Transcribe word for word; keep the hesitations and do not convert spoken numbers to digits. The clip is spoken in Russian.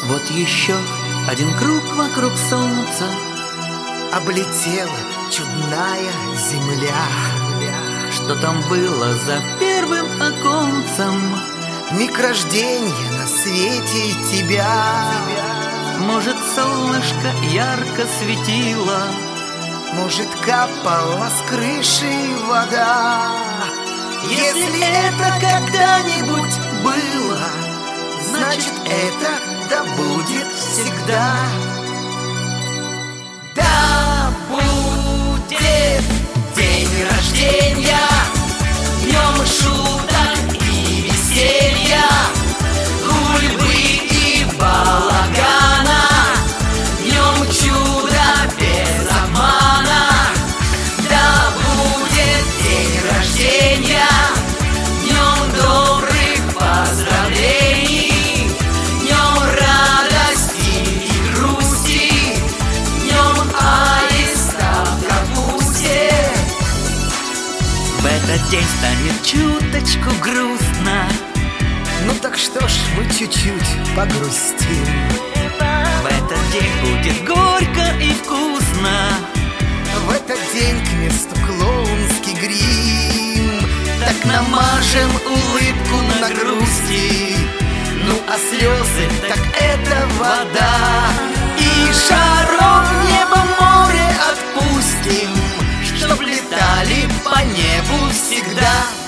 Вот еще один круг вокруг солнца. Облетела чудная земля. Что там было за первым оконцем? Миг рождения на свете тебя. Может, солнышко ярко светило, может, капала с крыши вода. Если это когда-нибудь было, значит, это да будет всегда. Да будет день рождения, днем шуток и веселья, гульбы и балагана, днем чуда без обмана. Да будет день рождения, днем добрых поздравлений, днем радости и грусти, днем аиста в капусте. В этот день станет чуточку грустно. Ну так что ж, мы чуть-чуть погрустим. В этот день будет горько и вкусно. В этот день к месту клоунский грим. Так намажем улыбку на грусти. Ну а слезы, так это вода. И шаром в небо море отпустим, чтоб летали по небу всегда.